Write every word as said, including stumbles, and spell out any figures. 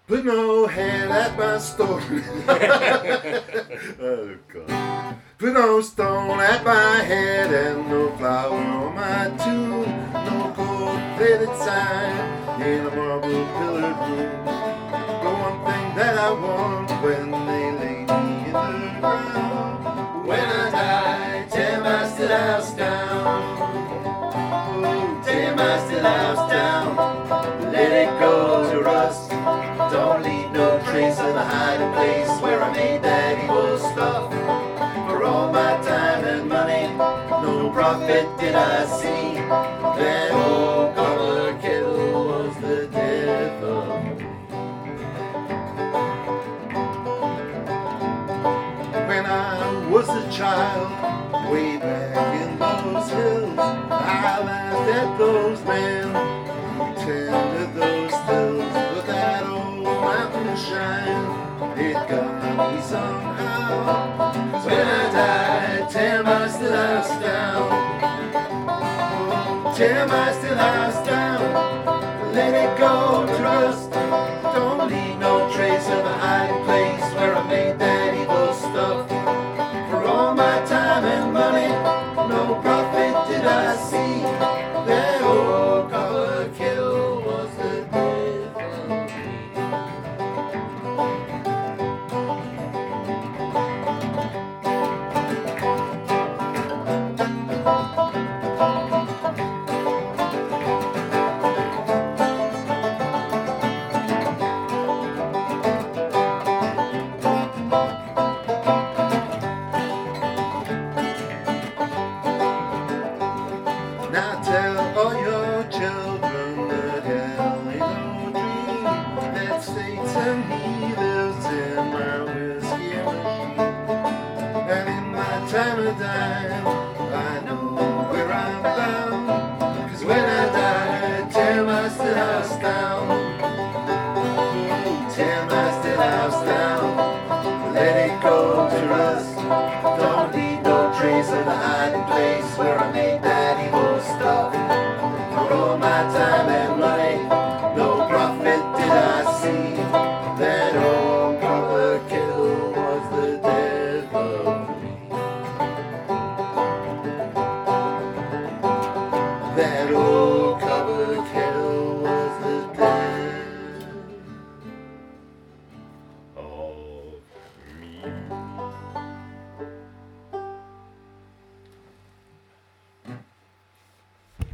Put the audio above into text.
Put no hand at my store. Oh, God. Put no stone at my head and no flower on my tomb. No gold-plated sign in a marble pillared room. The one thing that I want when they lay me in the ground. When I die, tear my still house down. Oh, tear my still house down. Let it go to rust. Don't leave no trace of the hiding place where I made that evil stuff. For all my time and money, no profit did I see. That old copper kettle was the death of me. When I was a child, way back in those hills, I laughed at those men who tended those hills. But that old mountain shine, it got me somehow. So when I die, tear my still house down. Oh, tear my still house down. Let it go to rust. Don't leave no trace of the hiding place where I made that evil stuff. For all my time and money, no profit did I see. That old copper kettle was the death of me. Now tell all your children that hell ain't no dream. That Satan, he lives in my whiskey machine. And in my time of dying, I know where I'm bound. Cause when I die, tear my still house down. Ooh, tear my still house down. Let it go to rust. Don't leave no trace of the hiding place where I made that evil stuff. For all my time and money, no profit did I see. That old copper kettle was the death of me. That old copper